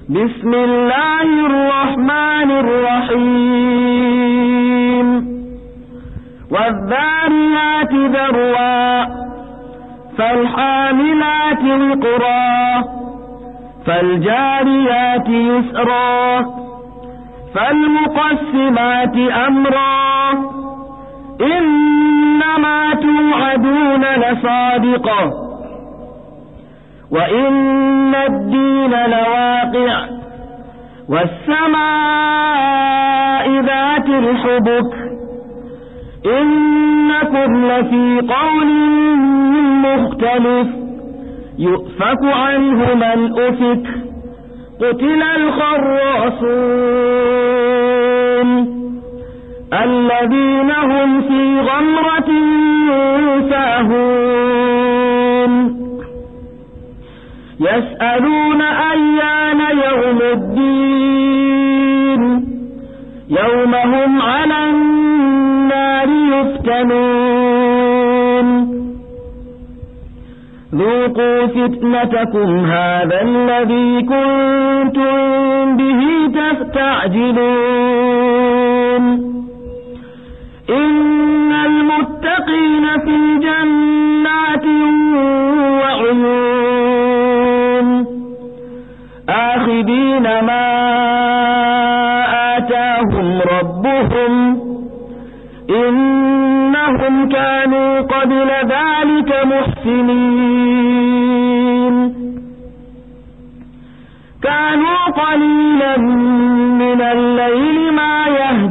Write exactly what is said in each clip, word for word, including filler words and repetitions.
بسم الله الرحمن الرحيم والذاريات ذروا فالحاملات وقرا فالجاريات يسرا فالمقسمات أمرا إنما توعدون لصادق وإن الدين لواقع والسماء ذات الحبك إنكم لفي قول مختلف يؤفك عنه من أفك قتل الخراصون الذين هم في غمرة ساهون يسألون أيان يوم الدين يوم هم على النار يفتنون ذوقوا فتنتكم هذا الذي كنتم به تستعجلون إن المتقين في جنات وعيون آخذين ما آتاهم ربهم إنهم كانوا قبل ذلك محسنين كانوا قليلا من الليل ما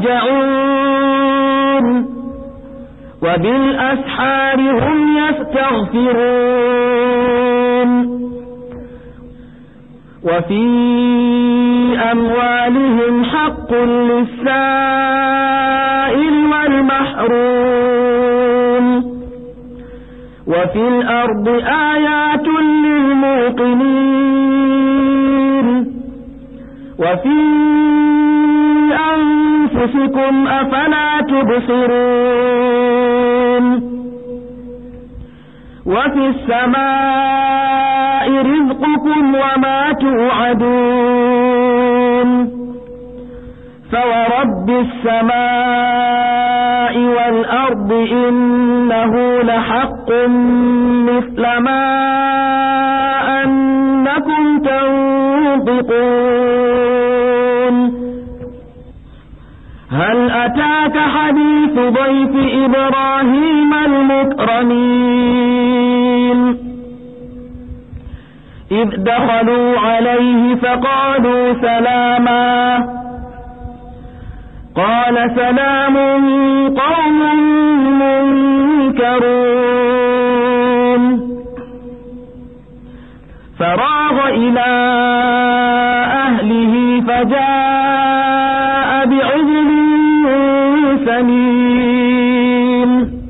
يهجعون وبالأسحار هم يستغفرون وفي أموالهم حق للسائل والمحروم وفي الأرض آيات للموقنين وفي أنفسكم أفلا تبصرون وفي السماء رزقكم وما توعدون فورب السماء والأرض إنه لحق مثل ما أنكم تنطقون هل أتاك حديث ضيف إبراهيم المكرمين إذ دخلوا عليه فقالوا سلاما قال سلام قوم منكرون فراغ إلى أهله فجاء بعجل سمين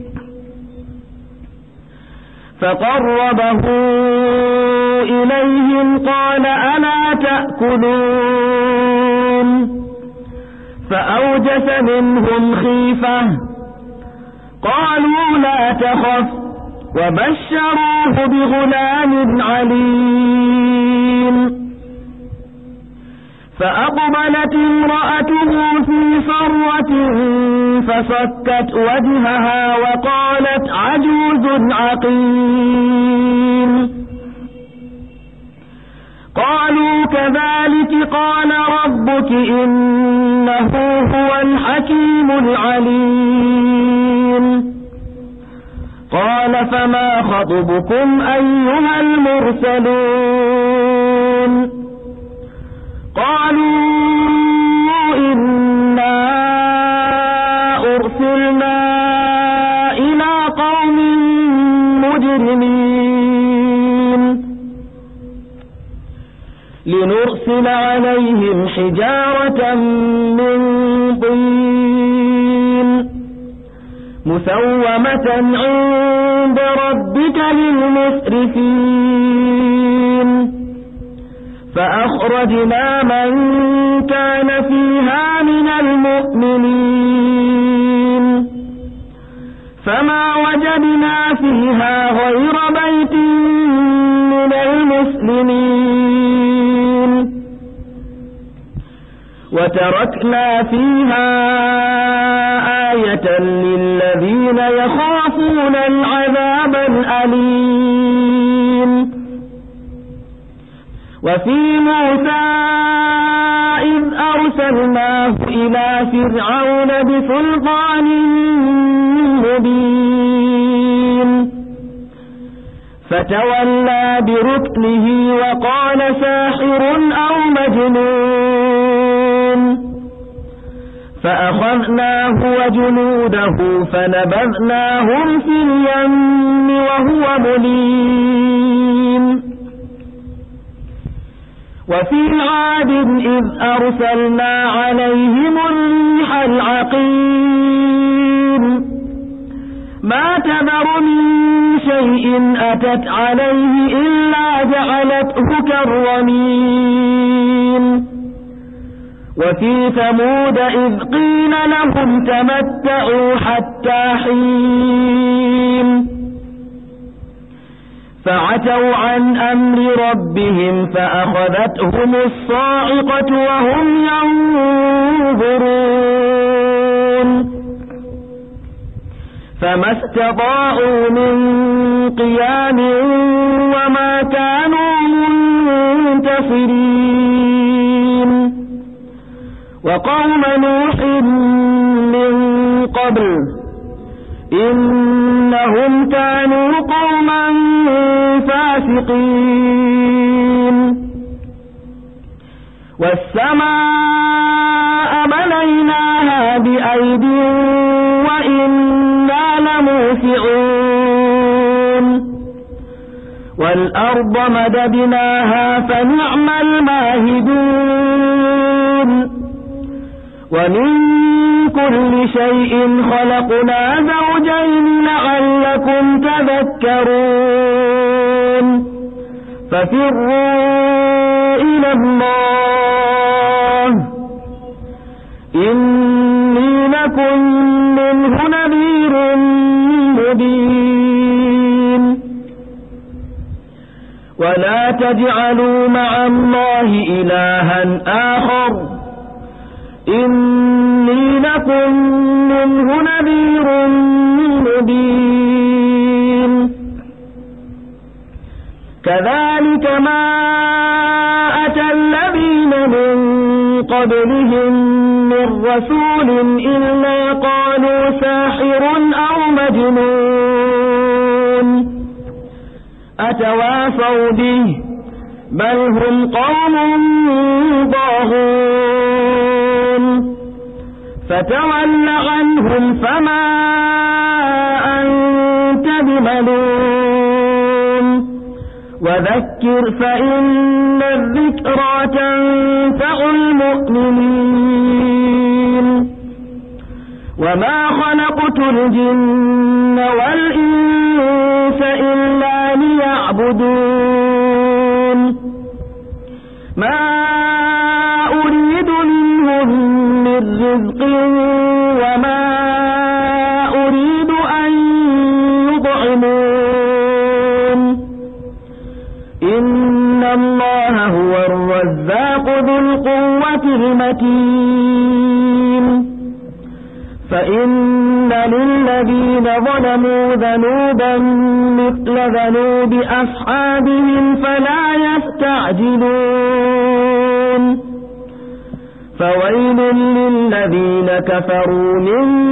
فقربه إليهم قال ألا تأكلون فأوجس منهم خيفة قالوا لا تخف وبشروه بغلام عليم فأقبلت امرأته في صرة فصكت وجهها وقالت عجوز عقيم قالوا كذلك قال ربك إنه هو الحكيم العليم قال فما خطبكم أيها المرسلون قالوا إنا أرسلنا إلى قوم مجرمين لنرسل عليهم حجارة من طين مسومة عند ربك للمسرفين فأخرجنا من كان فيها من المؤمنين فما وجدنا فيها غير بيت من المسلمين وتركنا فيها آية للذين يخافون العذاب الأليم وفي موسى إذ أرسلناه إلى فرعون بسلطان مبين فتولى بركنه وقال ساحر أو مجنون فأخذناه وجنوده فنبذناهم في اليم وهو مليم وفي عاد إذ أرسلنا عليهم الريح العقيم ما تذر من شيء أتت عليه إلا جعلته كالرميم وفي ثمود إذ قيل لهم تمتعوا حتى حين فعتوا عن أمر ربهم فأخذتهم الصاعقة وهم ينظرون فما استطاعوا من قيام وما كانوا منتصرين وقوم نوح من قبل إنهم كانوا قوما فاسقين والسماء بنيناها بأيد وإنا لموسعون والأرض مددناها فنعم الماهدون ومن كل شيء خلقنا زوجين لعلكم تذكرون ففروا إلى الله إني لكم منه نذير مبين ولا تجعلوا مع الله إلها آخر إني لكم منه نذير مبين كذلك ما أتى الذين من قبلهم من رسول إلا قالوا ساحر أو مجنون أتواصوا به بل هم قوم طاغون فتول عنهم فما أنت بملوم وذكر فإن الذكرى تنفع المؤمنين وما خلقت الجن والإنس إلا ليعبدون ما أريد منهم من رزق وما أريد أن يطعمون إن الله هو الرزاق ذو القوة المتين فإن للذين ظلموا ذنوبا مثل ذنوب أصحابهم فلا يستعجلون فويل للذين كفروا من